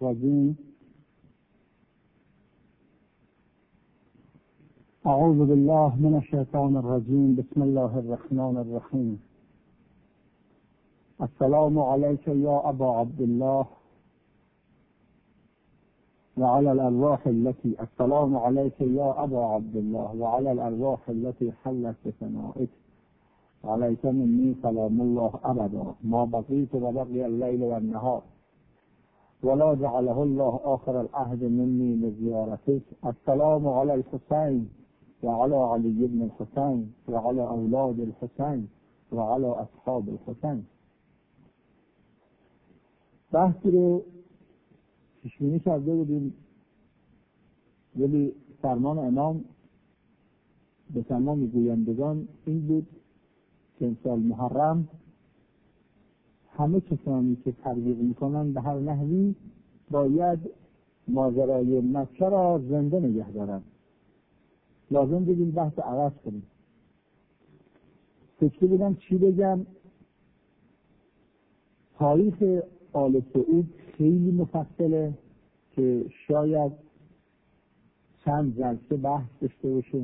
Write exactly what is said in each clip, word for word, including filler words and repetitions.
الرجيم. أعوذ بالله من الشيطان الرجيم. بسم الله الرحمن الرحيم. السلام عليك يا أبا عبد الله وعلى الأرواح التي السلام عليك يا أبا عبد الله وعلى الأرواح التي حلت بثنائك عليك مني سلام الله أبدا ما بقيت وبقي الليل والنهار ولا جعله الله آخر العهد مني لزيارتك. السلام على الحسين وعلى علي بن الحسين وعلى أولاد الحسين وعلى أصحاب الحسين. بحثی رو پیشبینی کرده بودیم، ولی فرمان امام به تمام گویندگان این بود که امسال محرم همه کسانی که تبلیغ میکنن به هر نحوی باید ماجرای مکه را زنده نگه دارن. لازم بودیم بحث عوض کنیم. فکر بودم چی بگم. تاریخ آل سعود خیلی مفصله که شاید چند جلسه بحث داشته باشه.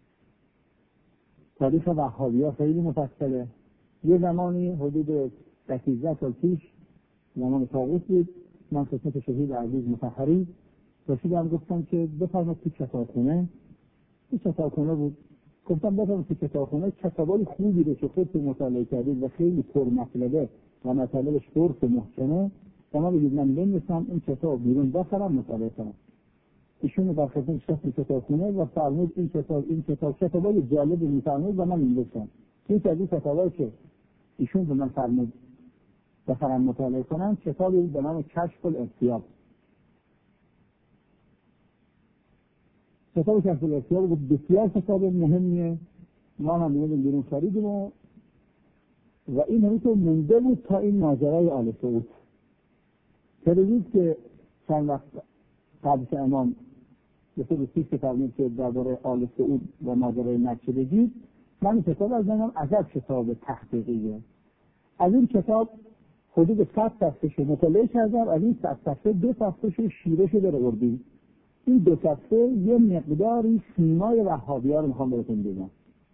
تاریخ وهابی‌ها خیلی مفصله. یه زمانی حدود دوازده سال پیش زمان طاغوت بود، من خدمت شهید عزیز مطهری رسیدم گفتم که بفرمایید تو کتابخونه، تو کتابخونه بود، گفتم بفرمایید تو کتابخونه کتابای خوبی رو که خودتون مطالعه کردید و خیلی پرمطلبه و مطالبش درست و محکمه و من بگید من بنویسم این کتاب بیرون بخرم مطالعه کنم. ایشون در خدمت شخص کتابخونه و فرمود این کتاب این کتاب کتابای جالبی می‌فرمود و من نوشتم. این از این کتابایی که ایشون به من فرمود بخرم مطالعه کنم کتابی به نام کشف الارتیاب. کتاب کشف الارتیاب بود، بسیار کتاب مهمیه. ما هم می‌بینیم بیرون خریدیم و و این همینطور مونده بود تا این ماجرای آل سعود. تلویز که چند وقت قبل که امام به طور سیست فرمود که درباره آل سعود و ماجرای مکه بگید، من این کتاب از نام عجب کتاب تحقیقیه. از این کتاب حدود صد صفحه مطالعه کردم. از این صد صفحه دو صفحه شیره شده رو بردیم. این دو صفحه یه مقداری سیمای وهابی‌ها رو میخوام بهتون بگم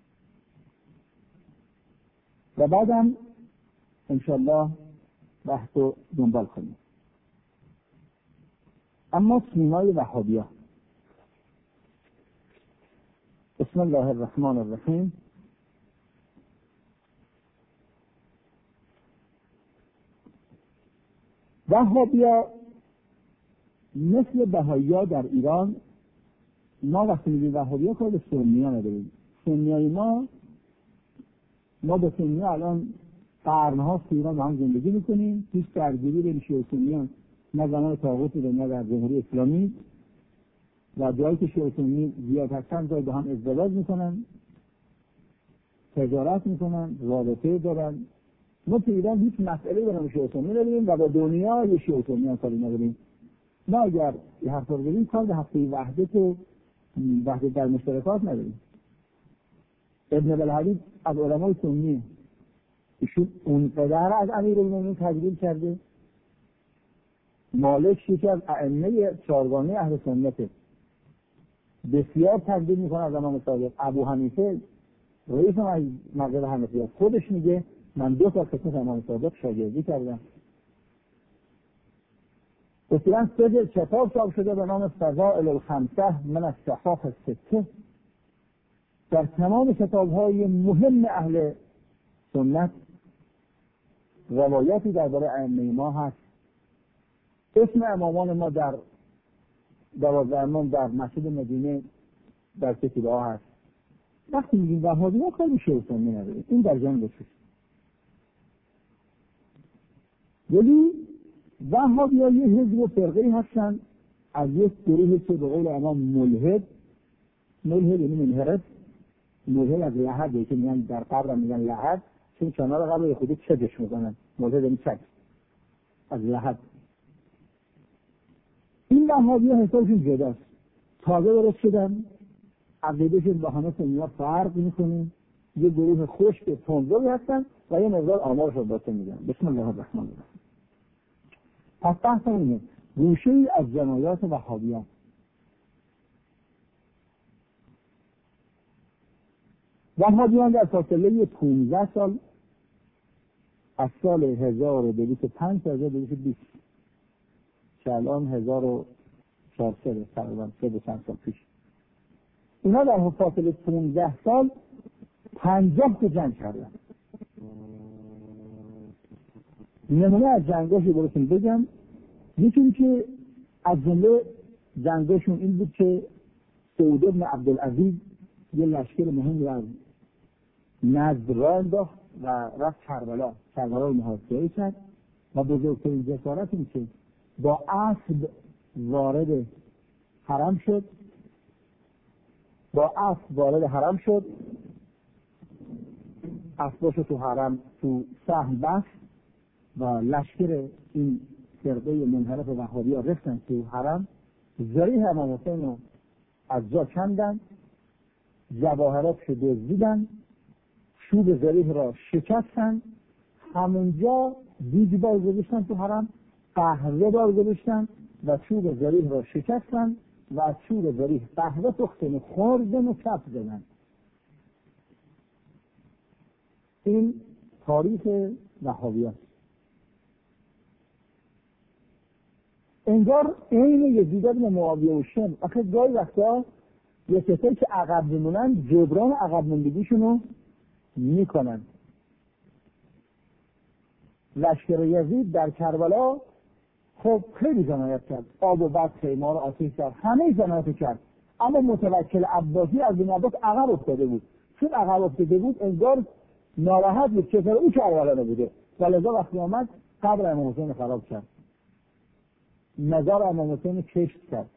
و بعدم انشالله بحث رو دنبال کنیم. اما سیمای وهابی‌ها. بسم الله الرحمن الرحیم. وهابی‌ها مثل بهائی‌ها در ایران، ما وقتی میگیم وهابی‌ها کار به سنی‌ها نداریم. سنی‌های ما ما با سنی‌ها الان قرن‌ها تو ایران با هم زندگی می‌کنیم. هیچ درگیری بین شیعه و سنی‌ها نه زمان طاغوت بوده نه در جمهوری اسلامی و جایی که شیعه و سنی زیاد هستن جایی با هم ازدواج می‌کنن، تجارت می‌کنن، رابطه دارن. ما تو ایران هیچ مسئله برای شیعه و سنی نداریم و با دنیا یه شیعه و سنی هم کاری نداریم. ما اگر یه حرف رو بگیم کار به هفته وحدت و وحدت در مشترکات نداریم. ابن بلحدید از علمای سنی، ایشون اونقدر از امیرالمومنین تجلیل کرده. مالک یکی از ائمه چهارگانه اهل سنته، بسیار تجلیل میکنه از امام صادق. ابو حنیفه رئیس مذهب حنفیه خودش میگه من دو تا خدمت امام صادق شاگردی کردم. اصلا سه کتاب چاپ شده به نام فضائل الخمسه من الصحاح السته. در تمام کتاب‌های مهم اهل سنت روایتی درباره ائمه ما هست. اسم امامان ما در دوازده امام در مسجد مدینه در کتاب‌ها هست. وقتی میگیم وهابی‌ها کار به شیعه و سنی نداره، این در جان بسید. ولی وهابی‌ها یه حزب و فرقه‌ای هستن از یک گروهی که به قول امام ملحد، ملحد یعنی منحرف، ملحد از لحده که میگن در قبر میگن لحد، چون کنار قبر خودی چدش میکنن، ملحد یعنی چد از لحد. این وهابی‌ها حسابشون جداست، تازه درست شدن، عقیدهشون با همه سنی‌ها فرق میکنه. یه گروه خشک تندروی هستن و یه مقدار آمارش رو باتون میگن. بسم الله الرحمن الرحیم. پس بحث اینه گوشه ای از جنایات وهابیان. وهابیان در فاصله پانزده سال از سال هزار و دویست و پنج تا هزار و دویست و بیست که الان هزار و چهارصد تقریبا سه و چند سال پیش، اینا در فاصله پانزده سال پنجاه تا جنگ کردن. نمونه از جنگاشو براتون بگم. یکی که از جمله جنگاشون این بود که سعود بن عبدالعزیز یه لشکر مهم رو از نجد راه انداخت و رفت کربلا کربلا رو محاصره کرد و بزرگترین جسارت این که با اسب وارد حرم شد با اسب وارد حرم شد اسباشو تو حرم تو سهم بست و لشکر این فرقه منحرف وهابی ها رفتن تو حرم، ذریح امام حسین رو از جا کندن، جواهراتش رو دزدیدن، چوب ذریح را شکستن، همونجا دیگ بار گذاشتن تو حرم، قهوه بار گذاشتن و چوب ذریح را شکستن و از چوب ذریح قهوه پختن، خوردن و کف زدن. این تاریخ وهابیان. انگار این یزید بن معاویه و شم، آخه گاهی وقتا یه کسایی که عقب میمونن جبران عقب موندگیشونو میکنن. لشکر یزید در کربلا خب خیلی جنایت کرد، آب و برق خیمه رو آتش کرد، همه جنایت کرد، اما متوکل عباسی از بن عباس عقب افتاده بود. چون عقب افتاده بود انگار ناراحت بود که او کربلا نبوده و لذا وقتی آمد قبر امام حسین خراب کرد، مزار امام حسین کشت کرد،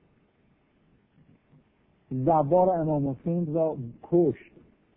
زوار امام حسین را کشت،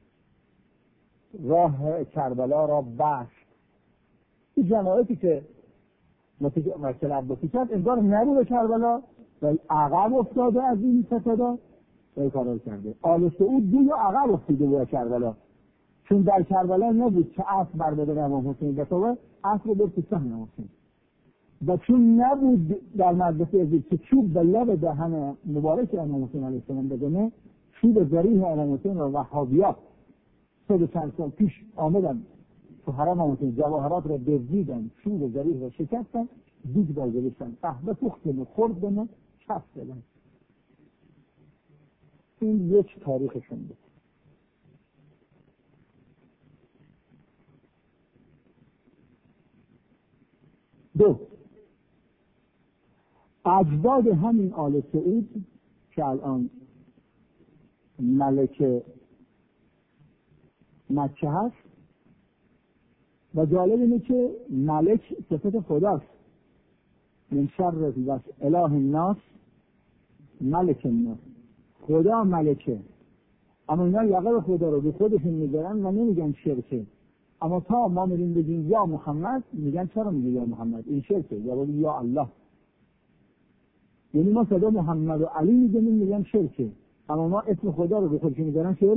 راه کربلا را بست. این جنایتی که متوکل عباسی کرد انگار نبوده کربلا و عقب افتاده از این ستادا و این کارا کرده. آل سعود دو یا عقب افتاده بود کربلا، چون در کربلا نبود که اسب بر بدن امام حسین بتوه، اسب رو برد تو سهم امام حسین و چون نبود در مدرسه یزید که چوب به لب دهن مبارک امام حسین علیه السلام بزنه، چوب ذریح امام حسین و وهابیات صد و چند سال پیش آمدن تو حرم امام حسین، جواهرات را دزدیدن، چوب ذریح را شکستن، دیگ بار گذاشتن، قهوه پختن، خوردن، کف زدن. این یک تاریخشون بود. دو، اجداد همین آل سعود که الان ملک مکه هست و جالب اینه که ملک صفت خداست، من شر اله الناس ملک الناس، خدا ملکه، اما اینا یقه خدا رو به خودشون میگرن و نمیگن شرکه. اما تا ما میریم بگیم یا محمد میگن چرا میگه یا محمد، این شرکه، یا بگیم یا الله. یعنی ما صدا محمد و علی میگیم میگن شرکه، اما ما اسم خدا رو به خودشون میگرن شرک.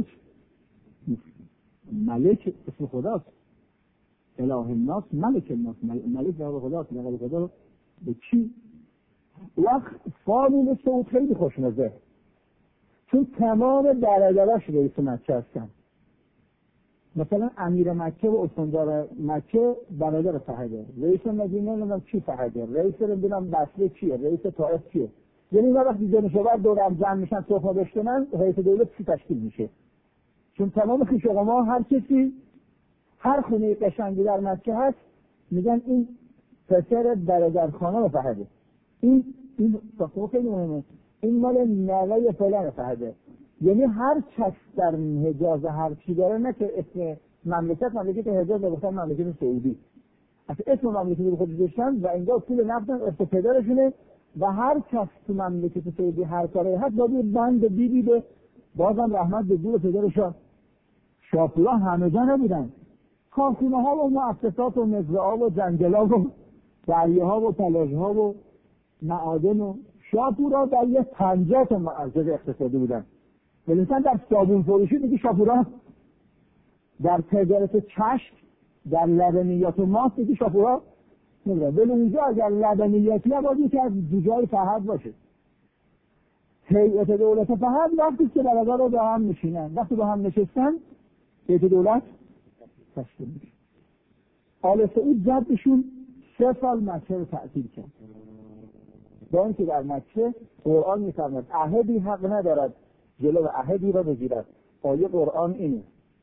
ملک اسم خداست، اله الناس ملک الناس، ملک به خداست، لقب خدا رو به چی؟ وقت فامیل سعود خیلی خوشمزه، چون تمام برادراش رئیس مکه هستن. مثلا امیر مکه و استاندار مکه برادر فهده، رئیس مدینه نمیدونم چی فهده، رئیس نمیدونم بصره چیه، رئیس طائف چیه. یعنی وقتی جنشاور دور هم جمع میشن صحبت داشتن، رئیس دولت چی تشکیل میشه؟ چون تمام خویشاوما هر کسی هر خونه قشنگی در مکه هست میگن این پسر برادر خانم فهده، این این صفحه خیلی مهمه، این مال نوه فلان فهده. یعنی هر کس در حجاز هر چی داره، نه که اسم مملکت مملکت حجاز رو گفتن مملکت سعودی، اصلا اسم مملکت رو خودش داشتن و اینجا اصول نفتن اسم پدرشونه و هر کس تو مملکت سعودی هر کاری هست باید بند بیبی به بازم رحمت به دور پدرشان. شاپولا همه جا نبودن، کارخونه ها و مؤسسات و مزرعه و جنگلا و دریاها و پلاژها و معادن و شاپورا در یه پنجاه تا مرکز اقتصادی بودن. ولی مثلا در صابون فروشی دیگه شاپورا، در تجارت چشم، در لبنیات و ماست دیگه شاپورا نمیدونم ولی اونجا اگر لبنیتی هم باید که از جوجای فهد باشه. هیئت دولت فهد وقتی که برادر رو با هم میشینن، وقتی با هم نشستن هیئت دولت تشکیل میشه. آل سعود جدشون سه سال مکه رو تعطیل کرد، با اینکه در مکه قرآن میفرماید احدی حق ندارد جلو احدی را بگیرد. آیه قرآن اینه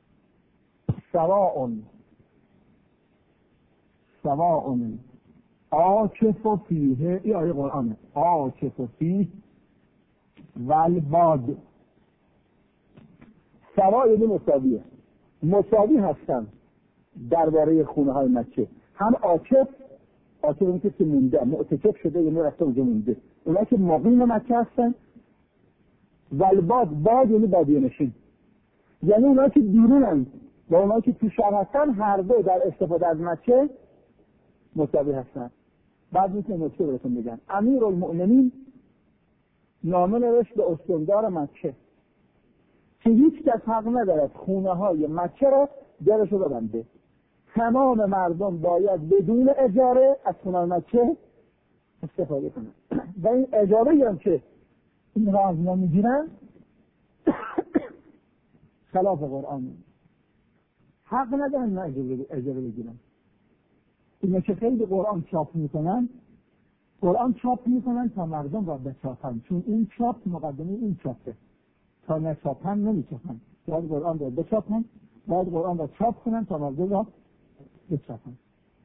سواء سواء عاکف فیه، این آیه قرآنه، عاکف فیه والباد. سواء یعنی مساویه، مساوی هستن درباره خونه های مکه. هم عاکف، عاکف اون کسی که مونده معتکف شده یعنی رفته اونجا مونده، اونا که مقیم مکه هستن. والباد، باد یعنی بادیه نشین، یعنی اونا که بیرونن و اونا که تو شهر هستن هر دو در استفاده از مکه مساوی هستن. بعد میتونه نکته براتون بگم. امیرالمؤمنین نامه نوشت به استاندار مکه که هیچ کس حق ندارد خونه های مکه را درشو ببنده، تمام مردم باید بدون اجاره از خونه مکه استفاده کنن و این اجاره هم که این را از ما میگیرن خلاف قرآن، حق ندارن نه اجاره بگیرن. اینا که خیلی قرآن چاپ میکنن، قرآن چاپ میکنن تا مردم را بچاپن، چون این چاپ مقدمه این چاپه، تا نچاپن نمیچاپن. باید قرآن را بچاپن، باید قرآن را چاپ کنن تا مردم را بچاپن.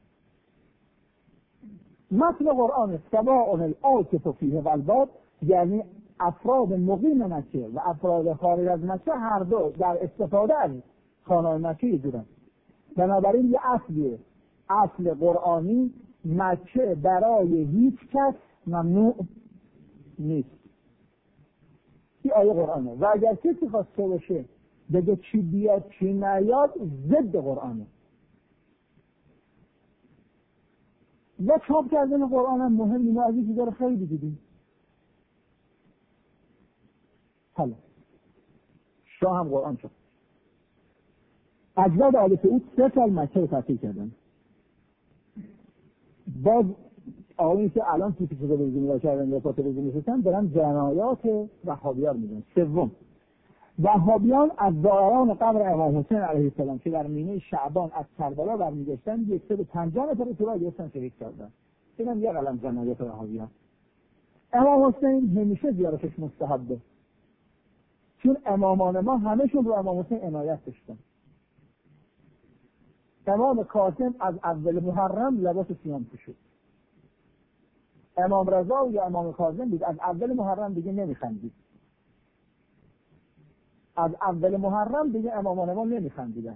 متن قرآن سواء العاکف فیه والباد یعنی افراد مقیم مکه و افراد خارج از مکه هر دو در استفاده از خانه مکه یکجورن. بنابراین یه اصلیه، اصل قرآنی مکه برای هیچ کس ممنوع نیست. این آیه قرآنه و اگر کسی خواسته باشه بگه چی بیاد چی نیاد ضد قرآنه. و چاپ کردن قرآن هم مهم، اینا از این چیزا رو خیلی دیدیم. حالا شاه هم قرآن چاپ. اجداد آل سعود سه سال مکه رو تعطیل کردن. باز آقایی که الان توی پیش تلویزیون را کردن یا پا تلویزیون نشستن دارن جنایات وهابیان میدن. سوم، وهابیان از زائران قبر امام حسین علیه السلام که در مینه شعبان از کربلا برمیگشتن صد و پنجاه نفر تو را گرفتن شهید کردن. اینم یه قلم جنایات وهابیان. امام حسین همیشه زیارتش مستحبه، چون امامان ما همهشون رو امام حسین عنایت داشتن. امام کاظم از اول محرم لباس سیام پوشید. امام رضا یا امام کاظم بود از اول محرم دیگه نمیخندید. از اول محرم دیگه امامان ما نمیخندیدن.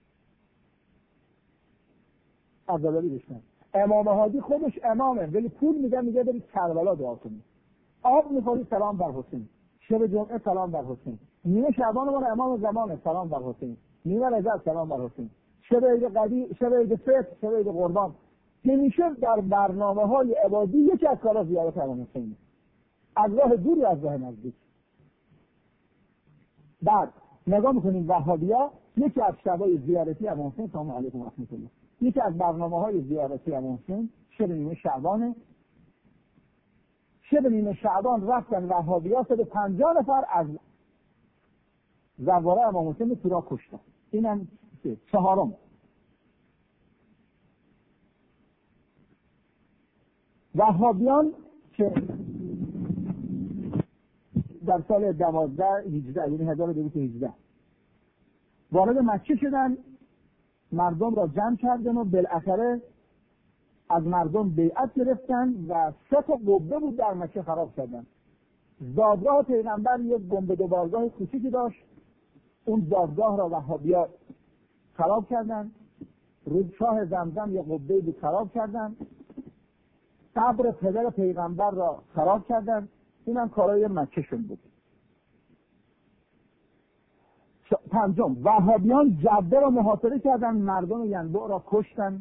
از اولی بشنن. امام هادی خودش امامه ولی پول میده میگه برید کربلا دعا کنید. آب میخورید سلام بر حسین. شب جمعه سلام بر حسین. نیمه شعبان ما امام زمانه سلام بر حسین. نیمه رجب سلام بر حسین. شب عید قدیر، شب عید فطر، شب عید قربان. همیشه در برنامه‌های عبادی یکی از کارا زیارت امام حسین. از راه دوری از راه نزدیک. بعد نگاه میکنیم وهابیا یکی از شبای زیارتی امام حسین سلام علیکم و رحمت الله. یکی از برنامه‌های زیارتی امام حسین شب نیمه شعبانه. شب نیمه شعبان رفتن وهابیا صد و پنجاه نفر از زواره امام حسین تو را کشتن. اینم چهارم. وهابیان که در سال دوازده هجده یعنی هزار و دویست و هجده وارد مکه شدن، مردم را جمع کردن و بالاخره از مردم بیعت گرفتن و سه تا قبه بود در مکه خراب کردن. زادگاه پیغمبر یک گنبد و بارگاه کوچیکی داشت، اون زادگاه را وهابیا خراب کردن. رودشاه زمزم یک قبه بود خراب کردن. قبر پدر پیغمبر را خراب کردن. اینم کارای مکه شون بود. پنجم، وهابیان جبه را محاصره کردن، مردم ینبوع را کشتن.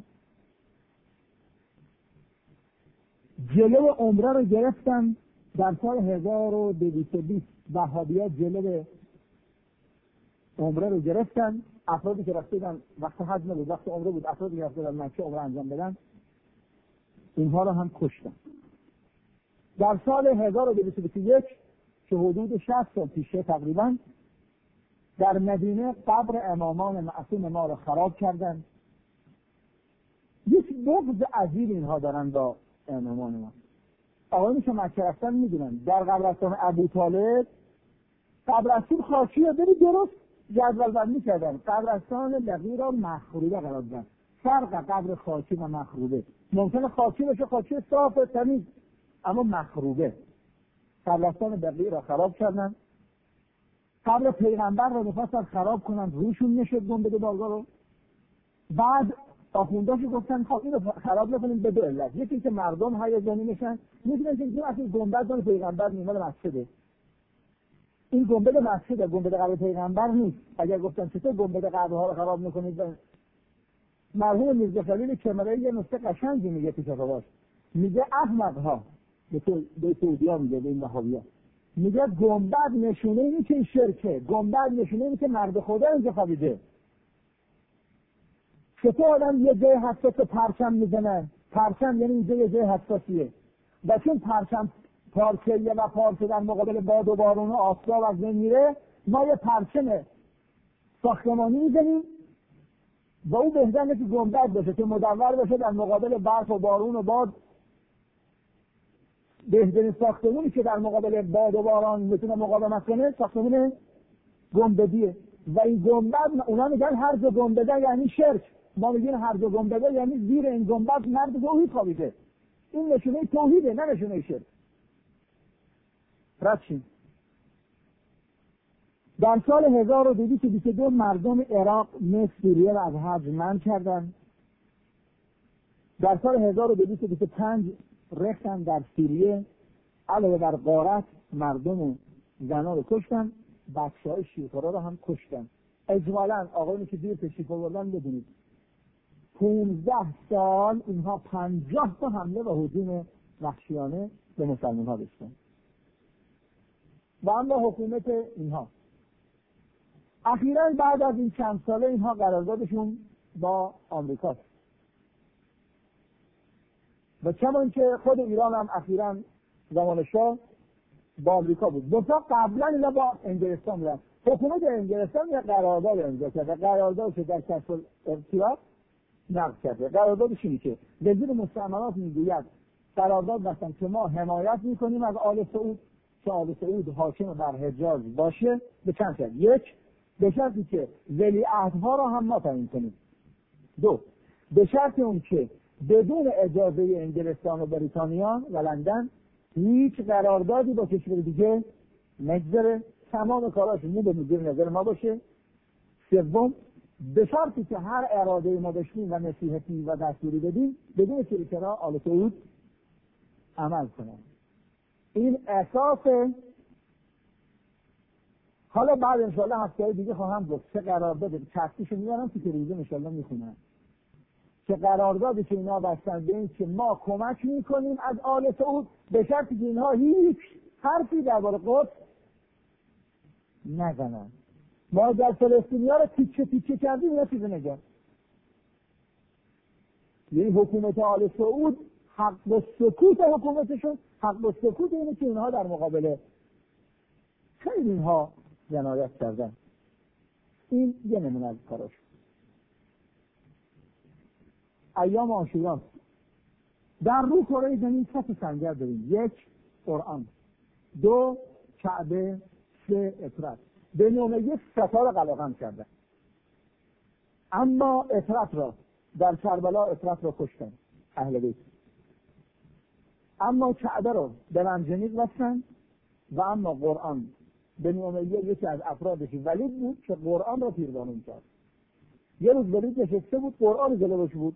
جلو عمره را گرفتن. در سال هزار و دویست و بیست وهابیا جلو عمره رو گرفتن. افرادی که رفتن وقت حج نبود، وقت عمره بود، افرادی که رفتن مکه عمره انجام بدن اینها رو هم کشتن. در سال هزار و دویست و بیست و یک که حدود شصت سال پیشه تقریبا در مدینه قبر امامان معصوم ما رو خراب کردن. یک بغض عجیب اینها دارن با امامان ما. آقایونی که مکه رفتن میدونن در قبرستان ابوطالب قبرستان خاکی رو بری درست جدول بندی کردن. قبرستان بقیع را مخروبه قرار دادن. فرق قبر خاکی و مخروبه، ممکنه خاکی باشه، خاکی صاف و تمیز، اما مخروبه. قبرستان بقیع را خراب کردن. قبر پیغمبر را می‌خواستن خراب کنن، روشون نشد گنبد بارگاه رو. بعد آخونداش گفتن خب اینو خراب نکنیم به دو علت. یکی که مردم هیجانی میشن، می‌دونن که این اصلا گنبد مال پیغمبر نیست، مال مسجده. این گنبد مسجده، گنبد قبر پیغمبر نیست. اگر گفتن چطور گنبد قبرها رو خراب می‌کنید، مرحوم میرزا خلیل کمرایی یه نکته قشنگی میگه تو کتاباش. میگه احمق‌ها به تو به سعودی‌ها میگه، به این وهابی‌ها میگه گنبد نشونه اینه که این شرکه، گنبد نشونه اینه که مرد خدا اینجا خوابیده. چطور آدم یه جای حساس پرچم میزنه؟ پرچم یعنی اینجا یه جای حساسیه و چون پرچم پارچه‌ایه و پارچه در مقابل باد و بارون و آفتاب از بین میره، ما یه پرچم ساختمانی میزنیم و اون بهتره که گنبد باشه که مدور باشه در مقابل برف و بارون و باد. بهترین ساختمونی که در مقابل باد و باران میتونه مقاومت کنه ساختمون گنبدیه. و این گنبد اونا میگن هر جا گنبده یعنی شرک، ما میگیم هر جا گنبده یعنی زیر این گنبد مرد توحید خوابیده. این نشونه توحیده، نه نشونه شرک. رچین در سال هزار و دویست و بیست و دو مردم عراق، مصر، سوریه را از حج منع کردند. در سال هزار و دویست و بیست و پنج رختن در سوریه علاوه بر غارت مردم و زنها رو کشتن، بچه های شیخورا رو هم کشتن. اجمالا آقایونی که دیر تشریف آوردن بدونید پونزده سال اینها پنجاه تا حمله و هجوم وحشیانه به مسلمان ها داشتن. و اما حکومت اینها اخیراً بعد از این چند ساله اینها قراردادشون با آمریکاست و چون که خود ایران هم اخیراً زمان شاه با آمریکا بود. دو تا قبلا اینا با انگلستان بودن. حکومت انگلستان یک قرارداد امضا کرده، قراردادش در کسب ارتیاح نقض کرده. قراردادش اینه که وزیر مستعمرات میگوید قرارداد بستن که ما حمایت میکنیم از آل سعود که آل سعود حاکم بر حجاز باشه به چند شرط. یک، به شرطی که ولیعهدها را هم ما تعیین کنیم. دو، به شرط اون که بدون اجازه انگلستان و بریتانیا و لندن هیچ قراردادی با کشور دیگه نگذره، تمام کاراش مو به مدیر نظر ما باشه. سوم، به شرطی که هر اراده ما داشتیم و نصیحتی و دستوری بدیم بدون شرکت آل سعود عمل کنیم. این اساس. حالا بعد انشاءالله هفته دیگه خواهم گفت چه قرارداد چرخیشو میارم تو تلویزیون انشاءالله میخونم که قراردادی که اینا بستن به این که ما کمک میکنیم از آل سعود به شرطی که اینها هیچ حرفی درباره قدس نزنن. ما در فلسطینیا رو تیکه تیکه کردیم، اینا چیزی نگن. یعنی حکومت آل سعود حق به سکوت حکومتشون، حق به سکوت اینه که اینها در مقابل خیلی اینها جنایت کردن. این یه نمونه از کاراش. ایام عاشورا در رو کره زمین سه سنگر داریم. یک، قرآن. دو، کعبه. سه، اطرت. به نومه یک ستاره قلقم کرده. اما اطرت را در کربلا اطرت را کشتن اهل بیت. اما کعبه را به منجنیق بستن و اما قرآن به نومه یکی از افرادش ولید بود که قرآن را تیربارون کرد. یه روز ولید نشسته بود، قرآن جلوش بود.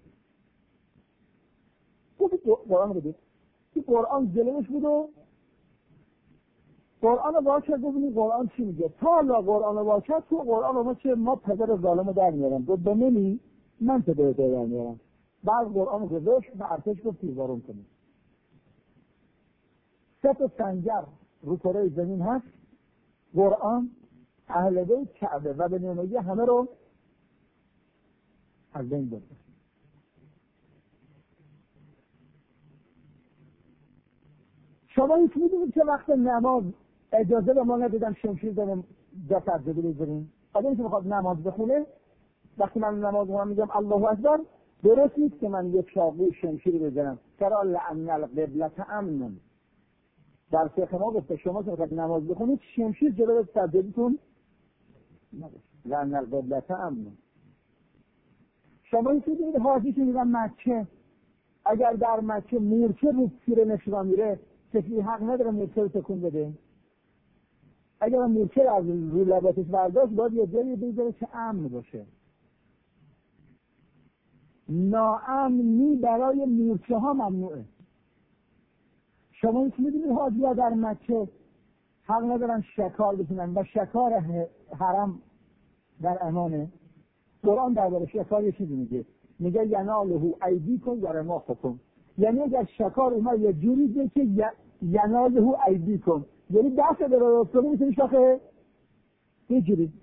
گفت قرآن رو بدید. این قرآن جلوش بود و قرآن رو واقع ببینید قرآن چی میگه. تا لا قرآن رو واقع تو قرآن رو ما چه ما پدر ظالم رو در میارم. گفت به منی من پدر در میارم. بعد قرآن رو گذاشت به ارتش گفت تیربارون کنید. سه تا سنگر رو کره زمین هست، قرآن، اهل بیت، کعبه و به نمایی همه رو از بین برد. شما هیچ میدونید که وقت نماز اجازه به ما ندادن شمشیر داریم دست از جلو بزنیم. آدمی که میخواد نماز بخونه وقتی من نماز رو میگم الله اکبر، درست نیست که من یک چاقو شمشیر بزنم. ترى لأن القبلة امن. در فقه ما گفته شما که میخواد نماز بخونید شمشیر جلو سجدتون نباشه. لأن القبلة امن. شما اینکه دیدید حاجی که میگن مکه، اگر در مکه مورچه رو تیر نشرا میره کسی حق نداره مورچه رو تکون بده. اگر مورچه از رو لباتش برداشت باید یه جایی بذاره که امن باشه. ناامنی برای مورچه ها ممنوعه. شما اینکه میدونید حاجی ها در مکه حق ندارن شکار بزنن و شکار حرم در امانه. قرآن درباره شکار یه چیزی میگه، میگه یناله ایدیکم و رماحکم. یعنی اگر شکار اومد یه جوری دیگه که یناله ایدیکم، یعنی دست دراز کنه میتونی شاخه یه جوری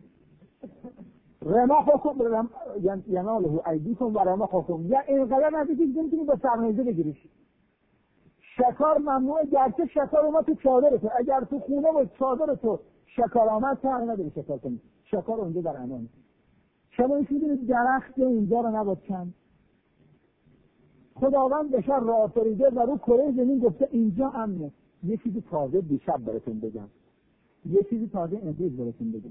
رماحکم یناله ایدیکم و رماحکم، یا اینقدر نزدیک که میتونی با سرنیزه بگیریش. شکار ممنوعه، گرچه شکار اومد تو چادر تو، اگر تو خونه و چادر تو شکار آمد تو حق نداری شکار کنی. شکار اونجا در امان. شما این میدونید درخت اینجا رو نباید کند. خداوند بشر را آفریده و رو کره زمین گفته اینجا امنه. یه چیزی تازه دیشب براتون بگم، یه چیزی تازه امروز براتون بگم.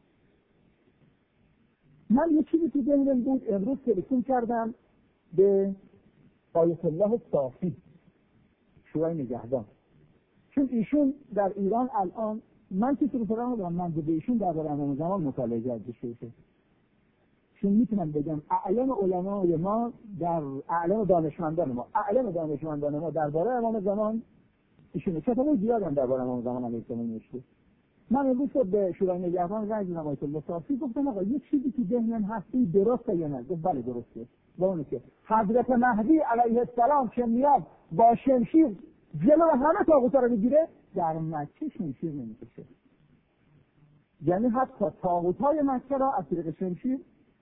من یه چیزی تو ذهنم بود، امروز تلفن کردم به آیت الله صافی شورای نگهبان، چون ایشون در ایران الان، من که تو فرام دارم من به ایشون درباره امام زمان مطالعه کرده شده، چون میتونم بگم اعلام علمای ما در اعلام دانشمندان ما اعلام دانشمندان ما درباره امام زمان ایشونه. کتابای زیاد هم درباره امام زمان علیه السلام نوشته. من امروز به شورای نگهبان زنگ زدم آیت الله صافی، گفتم آقا یه چیزی تو ذهنم هست این درسته یا نه؟ گفت بله درسته. با اون که حضرت مهدی علیه السلام که میاد با شمشیر جلو همه طاغوتا رو میگیره، در مکه شمشیر نمیکشه. یعنی حتی طاغوتای مکه را از طریق شمشیر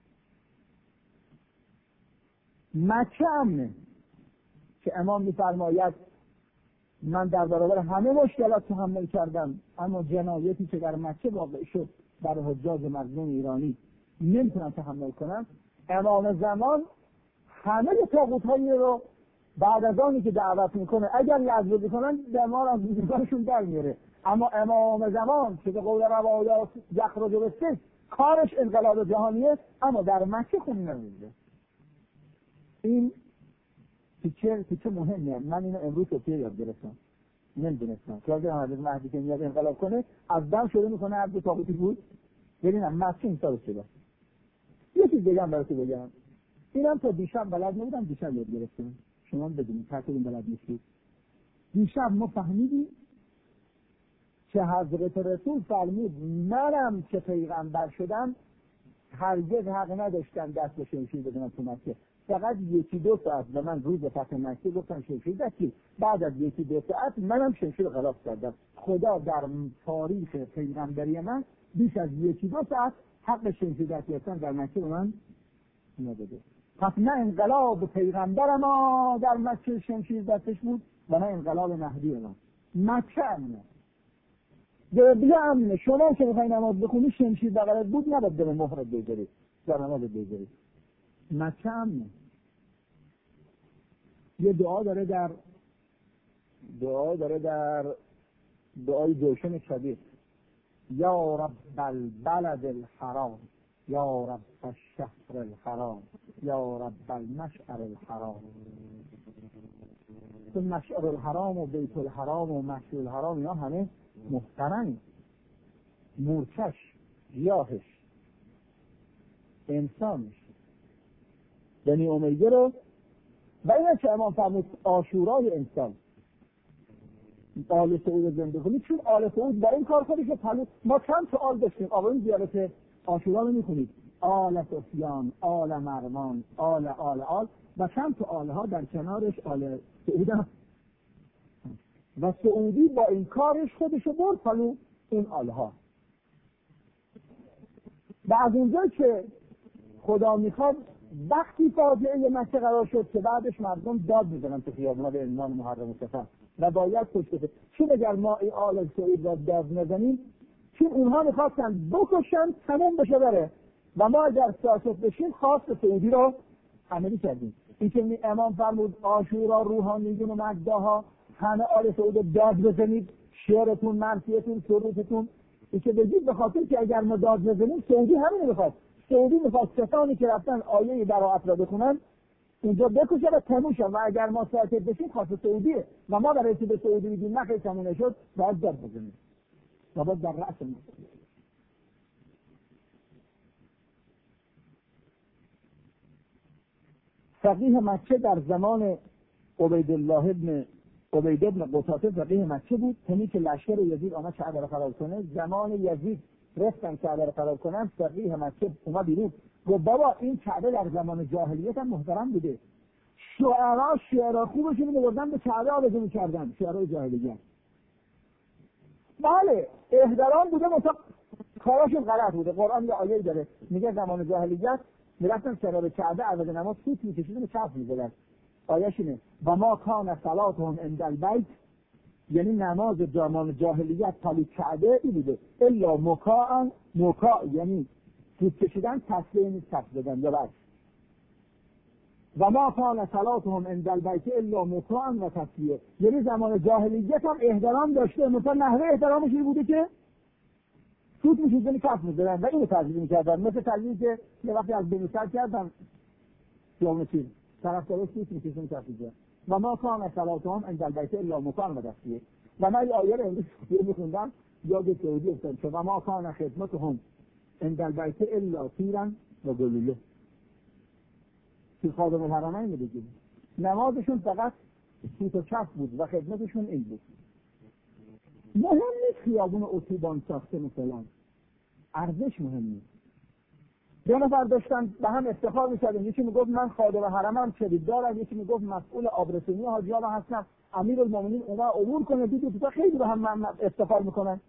مکه امنه که امام میفرماید من در برابر همه مشکلات تحمل کردم، اما جنایتی که در مکه واقع شد برای حجاج مظلوم ایرانی نمیتونم تحمل کنم. امام زمان همه طاغوت‌هایی رو بعد از آنی که دعوت میکنه اگر لغو بکنن دمار از وجودشون در میاره، اما امام زمان که به قول روایات یخرج بالسیف کارش انقلاب جهانیه، اما در مکه خونی نمیده. این تیکه تیکه مهمه. من اینو امروز توی یاد گرفتم، نمیدونستم که اگر حضرت مهدی که میاد انقلاب کنه از دم شروع میکنه هر دو طاغوتی بود ببینم مکه این طور شده. یه چیز بگم براتون بگم، اینم تا دیشب بلد نبودم، دیشب یاد گرفتم. شما بدونید تاکید بلد نیستید. دیشب ما فهمیدیم که حضرت رسول فرمود منم که پیغمبر شدم هرگز حق نداشتم دست به شمشیر بزنم تو مکه. فقط یکی دو ساعت به من روز فتح مکه گفتم شمشیر دستی، بعد از یکی دو ساعت منم شمشیر رو خلاص کردم. خدا در تاریخ پیغمبری من بیش از یکی دو ساعت حق شمشیر دستی هستن در مکه به من نداده. پس نه انقلاب پیغمبر ما در مکه شمشیر دستش بود و نه انقلاب مهدی ما. مکه امنه. دیگه امنه. شما که بخواید نماز بخونی شمشیر بغلت بود نباید به مهرت بذاری در نماز بذاری. مکه امنه. یه دعا داره در دعا داره در دعای جوشن کبیر، یا رب البلد الحرام یا رب الشهر الحرام یا رب المشعر الحرام. تو مشعر الحرام و بیت الحرام و مشعر الحرام اینا همه محترمی، مورچش، گیاهش، انسانش، بنی امیه رو و اینه که امام فرمود عاشورای انسان آل سعود زنده کنید، چون آل سعود برای این کار خودش رو ما چند سوال داشتیم. آقایون زیارت عاشورا رو میخونید، آل سفیان، آل مروان، آل آل آل و چند تا آل ها در کنارش آل سعود هم. و سعودی با این کارش خودش رو برد پلو این آل ها. و از اونجا که خدا میخواد وقتی فاجعه مکه قرار شد که بعدش مردم داد میزنن تو خیابونا به عنوان محرم صفر و باید کشته. چون اگر ما این آل سعود را داد نزنیم، چون اونها میخواستن بکشن تمام بشه بره و ما اگر ساکت بشیم خواست سعودی رو عملی کردیم. این که امام فرمود عاشورا روحانیون و مجداها همه آل سعود داد بزنید، شعرتون، مرثیتون، سرودتون. این که بگید به خاطر که اگر ما داد بزنیم سعودی همین میخواد. سعودی میخواد کسانی که رفتن آیه براءت را بخونن اونجا بکشه و تموم شد و اگر ما ساکت بشیم خواست سعودیه و ما برای که به سعودی بگیم نخیر تموم شد باید داد بزنیم و باید در رأس ما. فقیه مکه در زمان عبیدالله ابن عبید ابن قطاطه فقیه مکه بود. همین که لشکر یزید آمد کعبه را خراب کنه، زمان یزید رفتن کعبه را خراب کنن، فقیه مکه اومد بیرون گفت بابا این کعبه در زمان جاهلیت هم محترم بوده، شعرا شعرا خوبشون می‌بردن به کعبه آویزون می‌کردن، شعرای جاهلیت. بله احترام بوده مثلا کاراشون غلط بوده. قرآن یه آیه داره میگه زمان جاهلیت میرفتن کنار کعبه عوض نماز سوت می‌کشیدن و چرخ می‌زدن. آیه‌ش اینه و ما کان صلاتهم عند البیت، یعنی نماز زمان جاهلیت پلی کعبه ای بوده الا مکاء، مکاء یعنی سوت کشیدن، تسبیح نیست تسبیح دادن یا بس. و ما کان صلاتهم عند البیت الا مکاء و تسبیح، یعنی زمان جاهلیت هم احترام داشته، مثلا نحوه احترامش این بوده که سوت می‌کشیدن کف می‌زدن و اینو تجویز می‌کردن. مثل تجویزی که یه وقتی از بنی سر کردن یا چیز طرفدار سوت می‌کشیدن کف می‌زدن. و ما کان صلاتهم عند البیت الا مکاء و تسبیح. و من این آیه رو امروز می‌خوندم یاد سعودی افتادم که و ما کان خدمتهم عند البیت الا تیرا و گلوله. که خادم الحرمین میگه نمازشون فقط سوت و کف بود و خدمتشون این بود. مهم نیست خیابون اتوبان ساخته مثلا، ارزش مهم نیست. دو نفر داشتن به هم افتخار می‌کردن، یکی میگفت من خادم حرمم چریک دارم، یکی میگفت مسئول آبرسونی حاجی‌ها هستم، امیرالمومنین اومد عبور کنه، دید تا خیلی به هم افتخار میکنن.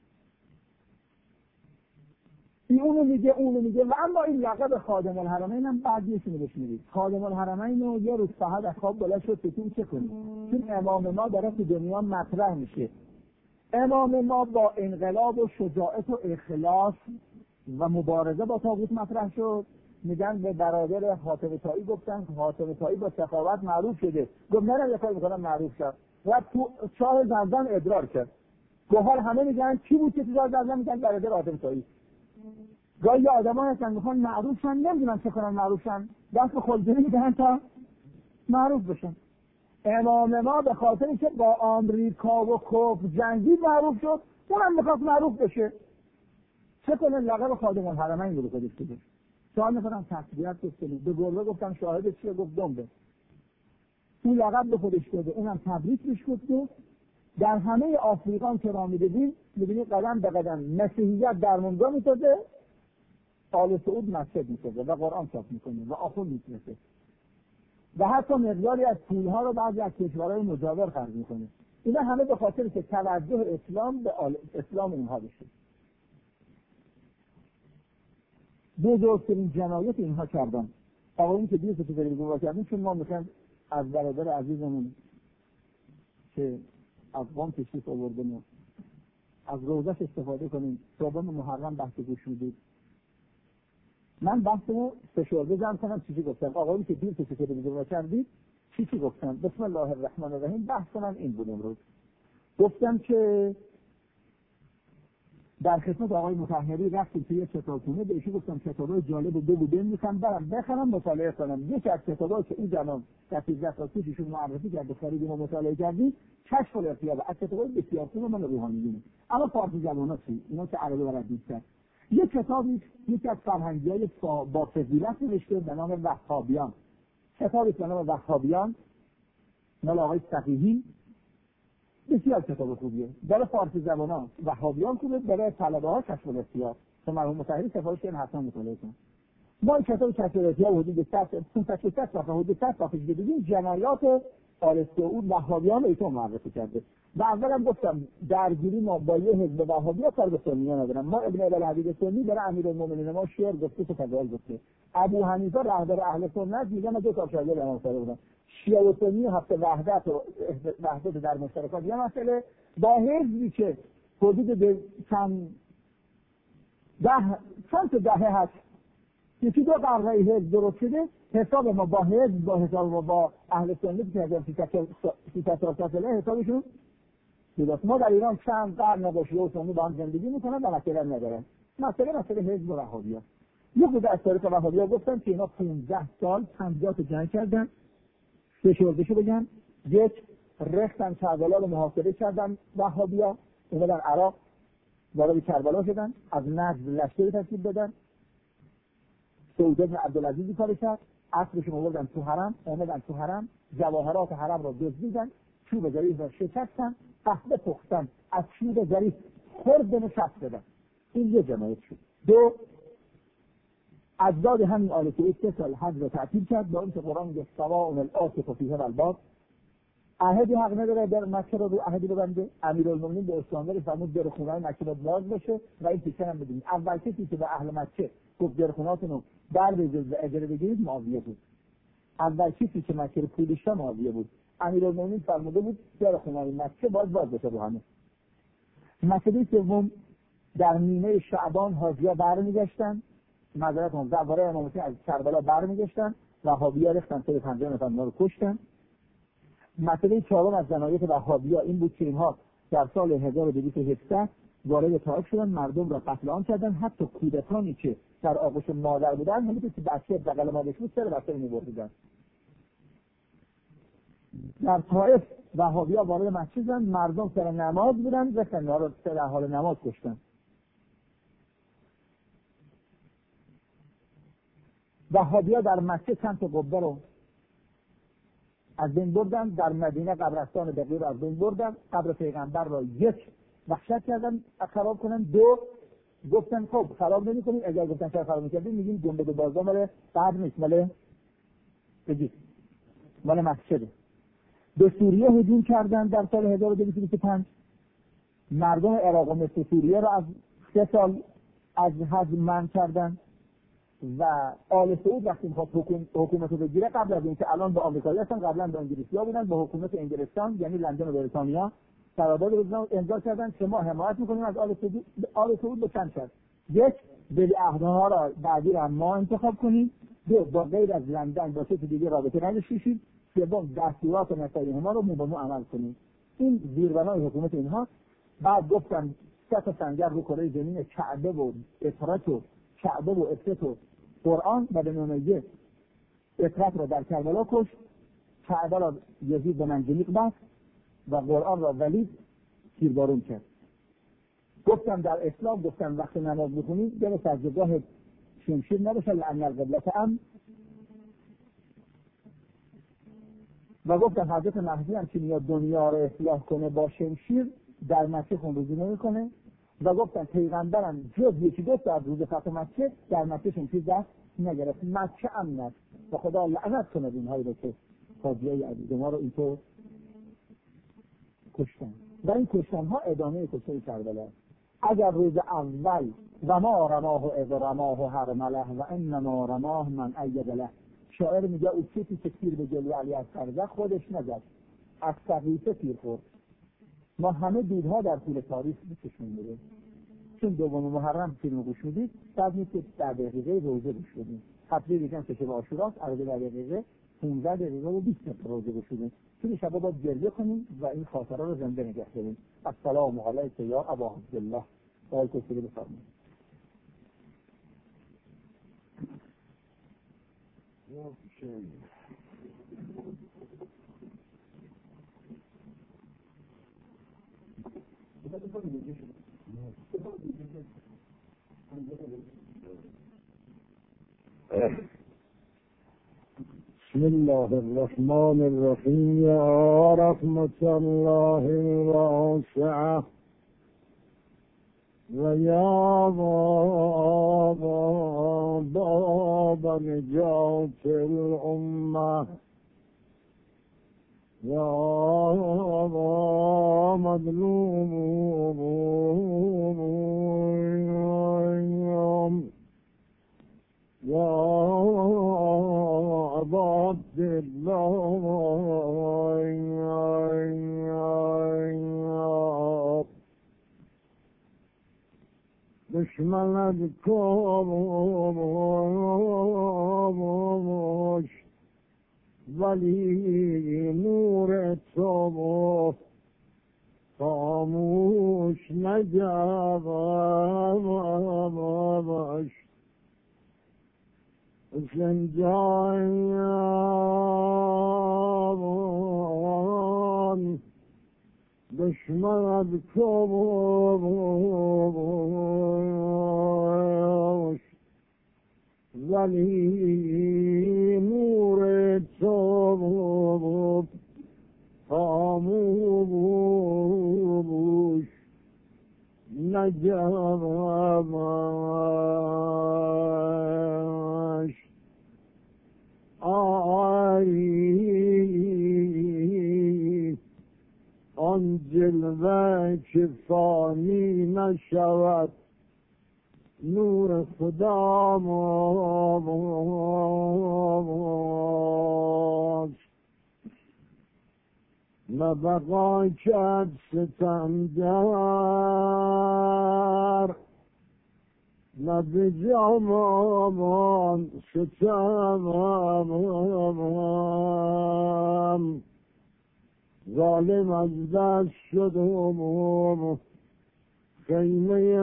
این اونو میگه اونو میگه و اما این لقب خادم الحرمین هم بعدیش رو بشنوید. خادم الحرمین رو یه روز فقط از خواب بلند شد ستون چه کنید؟ چون امام ما داره تو دنیا مطرح میشه. امام ما با انقلاب و شجاعت و اخلاص و مبارزه با طاغوت مطرح شد. میگن به برادر حاتم طایی گفتن حاتم طایی با سخاوت معروف شده، گفت نه یه کاری میکنم معروف شد و تو چاه زمزم ادرار کرد. گوهر همه میگن کی بود که تو چاه زمزم؟ میگن برادر حاتم طایی. گاهی آدم ها هستن میخوان معروف شن، نمیدونن چه کنن معروف شن، دست به خودجوری میدهن تا معروف بشن. امام ما به خاطری که با آمریکا و کفر جنگی معروف شد، اونم میخواست معروف بشه. چه کنه؟ لقب خادم الحرمین رو خودش بده. سوال میکنم تسبیحات بکنید، به گربه گفتم شاهد چیه؟ گفت دنبه. اون لقب به خودش بده، اونم تبریک بهش گفت. در همه آفریقا که را میدیدیم میبینید قدم به قدم مسیحیت در منجا میتازه، آل سعود مسجد میسازه و قرآن چاپ میکنه و آخوند میسازه و حتی مقداری از پولها رو بعضی از کشورهای مجاور خرج میکنه. اینا همه به خاطر که توجه اسلام به اسلام اونها بشه. بزرگترین جنایت اینها کردن. آقایون که دیگه تو تلویزیون کردن، چون ما میخوایم از برادر عزیزمون که افغان تشریف آورده ما از روزش استفاده کنیم. صبح محرم بحث گوش میدید. من بحثمو سشورده جمع کنم چیزی گفتم. آقایون که دیر تو تلویزیون کردید چی چی گفتم؟ بسم الله الرحمن الرحیم. بحث من این بود امروز. گفتم که در خدمت آقای مطهری رفتیم توی کتابخونه، به ایشون گفتم کتابای جالب دو بودن میخوام برم بخرم مطالعه کنم. یکی از کتابایی که این زمان در سیزده سال پیش ایشون معرفی کرد خریدیم و مطالعه کردیم کشف الارتیاب از کتابای بسیار خوب من روحانیونه. اما فارسی زبانا چی؟ اینا که عربی بلد نیستن. یک کتابی یکی از فرهنگی‌های با فضیلت نوشته به نام وهابیان. کتابی به نام وهابیان مال آقای صفیحی، بسیار کتاب خوبیه. برای فارسی زبانا وهابیان خوبه، برای طلبه‌ها کشف الارتیاب که مرحوم مطهری سفارش کردن حتما مطالعه کنن. ما این کتاب کشف الارتیاب حدود صد صفحه حدود صد صفحه دیدیم جنایات آل سعود وهابیان رو ایشون معرفی کرده. و اولم گفتم درگیری ما با یه حزب وهابی کار به سنی ندارم. ما ابن ابوالحدید سنی برای امیرالمومنین ما شعر گفته که فضائل گفته. ابو حنیفه رهبر اهل سنت میگه من دو تا شاگرد امام صادق بودم. شیعه و سنی هفته وحدت و وحدت در مشترکات یه مسئله، با حزبی که حدود چند ده چند تا دهه هست یکی دو قرنه حزب درست شده، حساب ما با حزب با حساب ما با اهل سنت که هزار و سیصد سال ساله حسابشون جداست. ما در ایران چند قرن نباشی و سنی با هم زندگی میکنن و مسئله ندارن. مسئله مسئله حزب و وهابی‌ها. یه خود از تاریخ وهابی‌ها گفتن که اینا پانزده سال پنجاه تا جنگ کردن، سه شورشو بگن، یک رختن کربلا رو محاصره کردن وهابی‌ها، اومدن عراق وارد کربلا شدن، از نجد لشکری تشکیل دادن، سعود بن عبدالعزیز کار کرد، عصرشون آوردن تو حرم، اومدن تو حرم، جواهرات حرم رو دزدیدن، چوب ظریف رو شکستن، قهوه پختن، از چوب ظریف خرد نشست دادن. این یه جنایت شد. دو، اجداد همین آل سعود سه سال حج رو تعطیل کرد، با اینکه قرآن میگه سواء العاکف فیها والباد، عهدی حق نداره در مکه رو رو عهدی ببنده. امیرالمومنین به اسکندر فرمود در خونه‌های مکه باز بشه و این تیکه هم بدونید اول کسی که به اهل مکه گفت در خونه‌هاتون رو در بجز و اجاره بگیرید معاویه بود. اول کسی که مکه رو پولش معاویه بود. امیرالمومنین فرموده بود در خونه‌های مکه باز باز بشه رو همه. مسئله سوم، در نیمه شعبان حاجی‌ها برمیگشتن، معذرت می‌خوام، زواره امام حسین از کربلا برمیگشتن، وهابی‌ها ریختن سر پنجاه نفر اونا رو کشتن. مسئله چهارم از جنایت وهابی‌ها این بود که اینها در سال هزار و دویست و هفده وارد طائف شدن، مردم را قتل عام کردن، حتی کودکانی که در آغوش مادر بودن، همین که بچه بغل مادرش بود سر بچه رو می‌بریدن. در طائف وهابی‌ها وارد مسجد شدن، مردم سر نماز بودن، ریختن اینا رو سر حال نماز کشتن. وهابی‌ها در مکه چند تا قبه رو از بین بردن، در مدینه قبرستان بقیع رو از بین بردن، قبر پیغمبر را یک وحشت کردن خراب کنن. دو، گفتن خب خراب نمی کنیم، اگر گفتن چرا خراب میکردیم، میگیم گنبد بازار مال بعد نیست، مال بگید مال مسجده. به سوریه هجوم کردن در سال هزار و دویست و بیست و پنج، مردم عراق و مصر سوریه را از سه سال از حج منع کردن و آل سعود وقتی میخواد حکومت رو بگیره، قبل از اینکه الان با آمریکایی هستن، قبلا با انگلیسی‌ها بودن، با حکومت انگلستان یعنی لندن و بریتانیا قرارداد رو امضا کردن که ما حمایت میکنیم از آل سعود. آل سعود به چند شرط: یک، ولیعهدها را بعدی را ما انتخاب کنیم. دو، با غیر از لندن با کسی دیگه رابطه نداشته باشیم. سوم، دستورات و نصایح ما رو مو به مو عمل کنیم. این زیربنای حکومت اینها. بعد گفتن سه تا سنگر رو کره زمین، کعبه و اطراف و کعبه و اطراف و قرآن، و به نمایه اطراف را در کربلا کشت، کعبه را یزید به منجنیق بست و قرآن را ولید تیربارون کرد. گفتم در اسلام، گفتم وقتی نماز بخونید در سجدگاه شمشیر نباشه، لأن القبلة ام، و گفتم حضرت مهدی هم که میاد دنیا رو اصلاح کنه با شمشیر در مکه خونریزی نمیکنه، و گفتم پیغمبرم جز یکی دو تا روز فتح مکه در مکه شمشیر دست نگرفت. مکه امن است و خدا لعنت کنه اینهایی رو که حاجیای عزیز ما رو اینطور کشتن، و این کشتن ها ادامه کشتن کربلا است. اگر روز اول و ما رماه و اذ رماه هرمله و انما رماه من اید له، شاعر میگه او کسی که تیر به جلوی علی اصغر زد خودش نزد، از سقیفه تیر خورد. ما همه دودها در طول تاریخ میکشون میره، چون دوم محرم فیلم گوش میدید، بعد میشه در دقیقه روزه گوش بدید. هفته دیگه هم که شب عاشوراست، عرض در دقیقه پانزده دقیقه و بیست دقیقه روزه گوش بدید. چون شبا باید گریه کنیم و این خاطره رو زنده نگه داریم. السلام علیک یا ابا عبدالله. آقای کسیلی بفرمایید. بسم الله الرحمن الرحیم. یا رحمت الله الواسعه و یا باب نجات الامه یا مظلوم یا ابا دشمنت کاموش ولی نور تو خاموش نجواش زنجان دشمنت کاموش ولی نور تو خاموش نجواش آی آن جلوه که فانی نشود نور خدا ماست نه بقا کرد ستمگر نه به جامان ستمم ظالم از دست شدم خیمه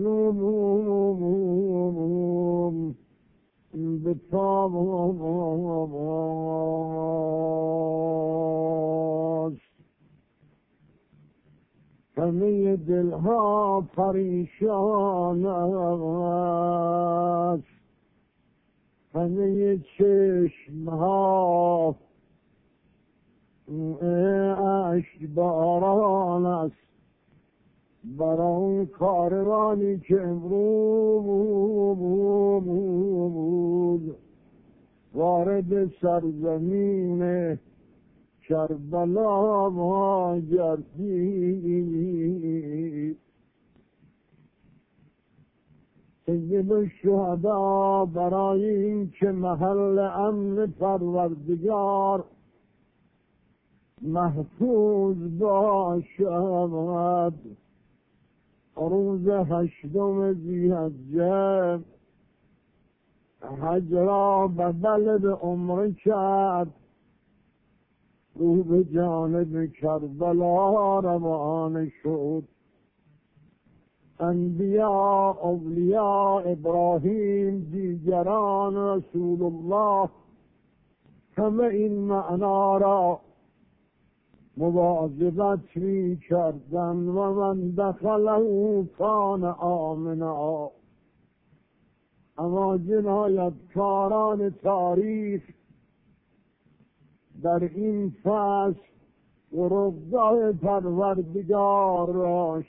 مظلوم به تاب همه دلها پریشان است همه چشمها اشک باران است برای کاروانی که امروز وارد سرزمین کربلا ما گردید سید الشهدا برای این که محل امن پروردگار محفوظ باشد روز هشتم ذی‌حجه حج را بدل به عمره کرد رو به جانب کربلا روانه شد انبیا اولیاء ابراهیم دیگران رسول الله همه این معنا را مواظبت می کردن و من دخله کان آمنا اما جنایتکاران تاریخ در این فصل فرودگاه پروردگار را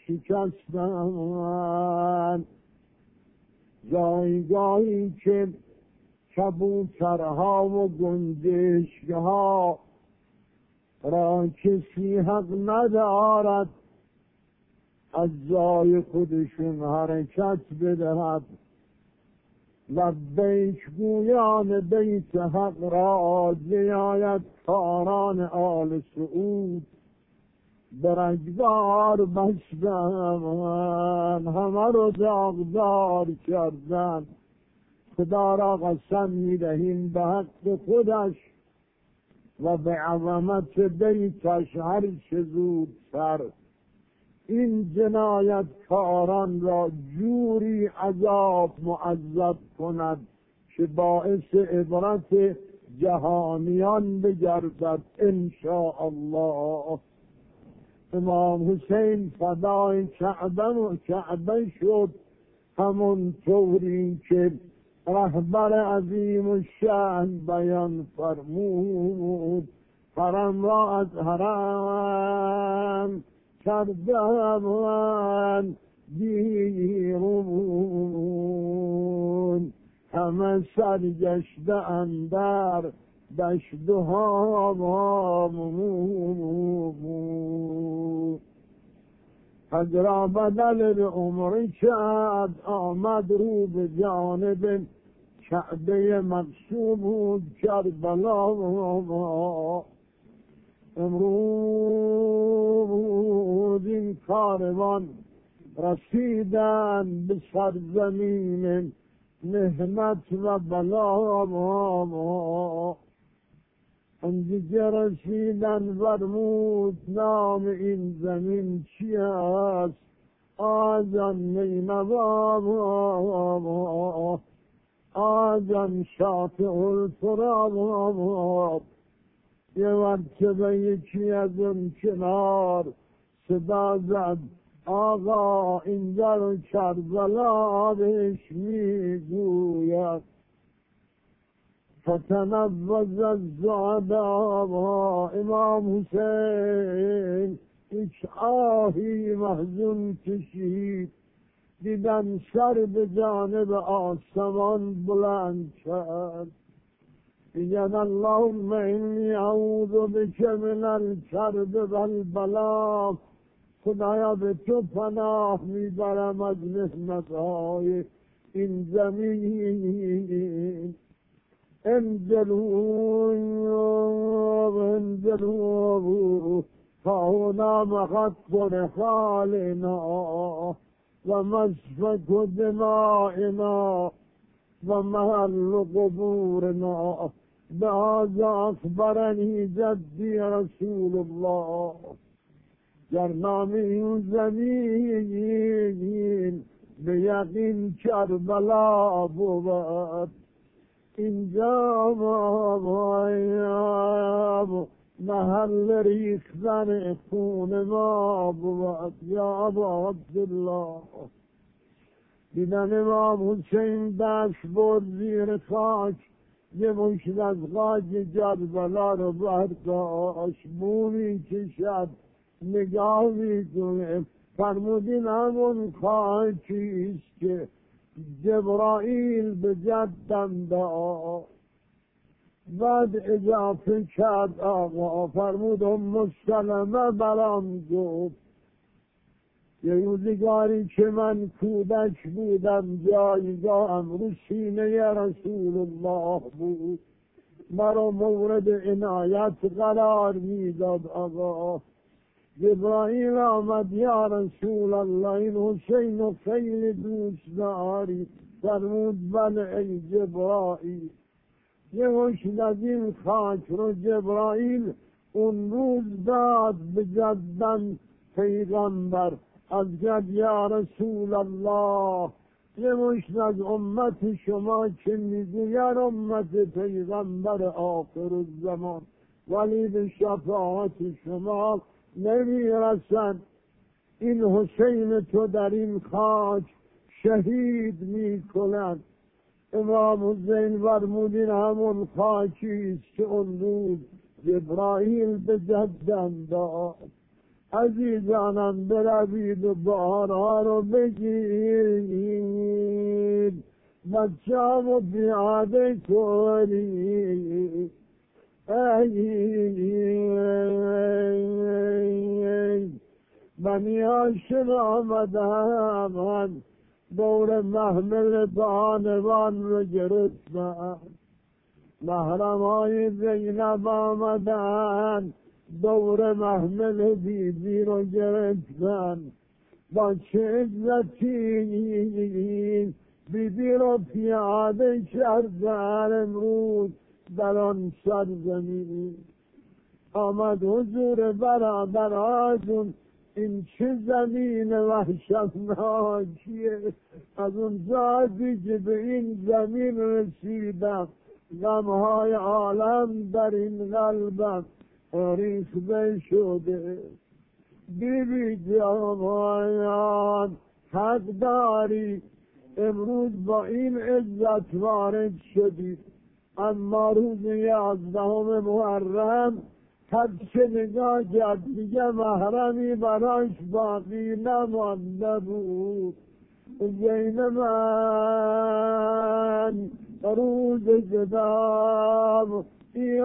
شکستند جایگاهی که کبوترها و گنجشکها را کسی حق ندارد از جای خودشون حرکت بدهد لبیک گویان بیت حق را جنایتکاران آل سعود برگدار بستند همه رو داغدار کردند خدا را قسم میدهیم به حق خودش و به عظمت بیتش هر چه زودتر این جنایتکاران را جوری عذاب معذب کند که باعث عبرت جهانیان بگردد انشاءالله. امام حسین فدای کعبه و کعبه شد همون طوری که رهبر عظیم الشأن بیان فرمود حرم را از حرم کردن بیرون همه سرگشته اندر دشت و هامون حج را بدل به عمره کرد آمد رو به جانب کعبه مقصود بود کربلا. امروز این کاروان رسیدن به سرزمین مهنت و بلا. انجا رسیدن فرمود نام این زمین چی است؟ آذان نینوا، آذان شاطئ التراب. یه وقت به یکی از اون کنار صدا زد آقا اینجا کربلا بهش میگوید. فتنفذ الزعبا، امام حسین یک آهی محزون کشید، دیدن سر به جانب آسمان بلند کرد. میگن اللهم انی اعوذ بک من الکرب والبلا. خدایا به تو پناه میبرم از محنت‌های این زمین. انزلوا انزلوا فهنا مخط رحالنا و مسفک دمائنا و محل قبورنا. بهذا اخبرنی جدی رسول الله. در نام این زمین به یقین کربلا بود. اینجا محل ریختن خون ما بود. یا ابا عبدالله، دیدن امام حسین دست برد زیر خاک، یه مشت از خاک کربلا رو برداشت، مومی کشد، نگاه میکنه، فرمودین همون خاکیست که جبرائیل به جدم داد. بعد اضافه کرد آقا، فرمود ام سلمه برام گفت یه روزگاری که من کودک بودم جایگاهم رو سینه رسول الله بود، مرا مورد عنایت قرار میداد. آقا جبرائیل آمد، یا رسول الله این حسین رو خیلی دوست داری؟ فرمود بله ای جبرائیل. یه مشت از این خاک رو جبرائیل اون روز داد به جدن پیغمبر، از جد یا رسول الله یه مشت از امت شما که میگوید امت پیغمبر آخر الزمان، ولی به شفاعت شما نمیرسن. این حسین تو در این خاک شهید میکنند. امام حسین فرمودین همون خاکیست که اون روز جبرائیل به جدم داد. عزیزانم بروید و بارها رو بگیرید، بچه ها رو پیاده کنید. بنی هاشم آمدن دور محمل بانوان رو گرفتن، محرم های زینب آمدن دور محمل بیبی رو گرفتن. با چه عزتی بیبی رو پیاده کردن. امروز در آن سرزمین آمد حضور برادراتون، این چه زمین وحشتناکیه. از اون ذاتی که به این زمین رسیدم غمهای عالم در این قلبم ریخته شده. بیبی جوان حق داری، امروز با این عزت وارد شدی، اما روز یازدهم محرم هر چه نگاه کرد دیگه محرمی براش باقی نمانده بود. زین من روز جدام ای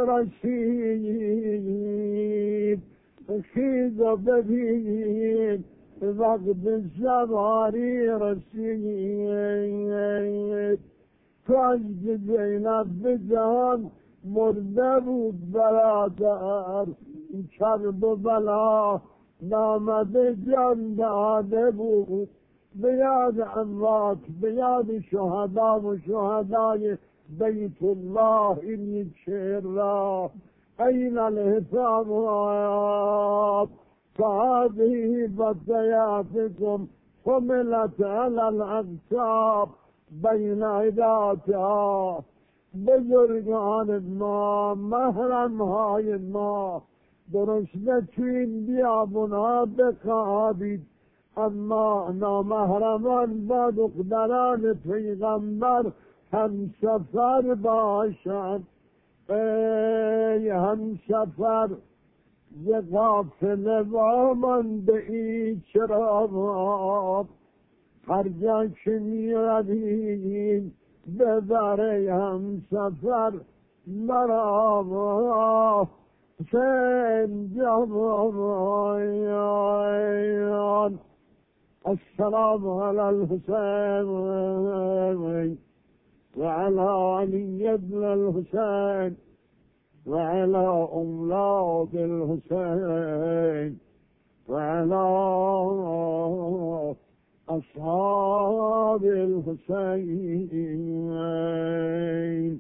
رسید، خیز و ببین وقت سواری رسید. تو از زینب به جهان مرده بود برادر، کرب و بلا نامده جان داده بود. به یاد اموات، به یاد شهدا و شهدای بیت الله این یک شعر را این الحساب فهذه بطیاتکم حملت علی الاقصاب بین عداتها. بزرگان ما، محرم های ما درشته تو این بیابونها بخوابید، اما نامحرمان با دختران پیغمبر هم سفر باشد. ای هم سفر ز قافله وامانده ای چرا، هر جا که میروید ببره هم سفر مرا. حسین جان السلام علی الحسین وعلى علي بن الحسين وعلى أولاد الحسين وعلى أصحاب الحسين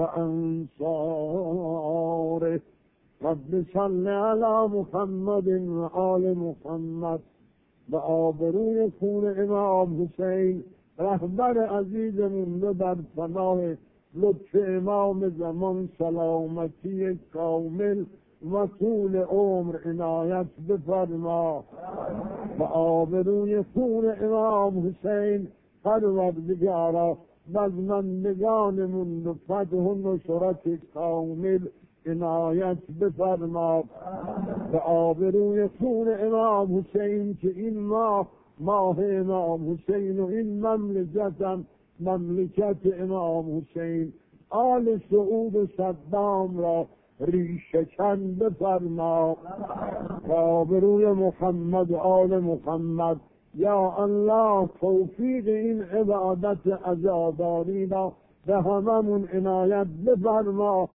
وأنصاره. رب صل على محمد وآل محمد. به آبروی خون امام حسین رهبر عزیزمون رو در پناه لطف امام زمان سلامتی کامل و طول عمر عنایت بفرما. به آبروی خون امام حسین پروردگارا بزمندگانمون رو فتح و نصرت کامل عنایت بفرما. به آبروی خون امام حسین که این ماه ماه امام حسین و این مملکتم مملکت امام حسین، آل سعود و صدام را ریشه کن بفرما. به آبروی محمد و آل محمد یا الله توفیق این عبادت عزاداری را به هممون عنایت بفرما.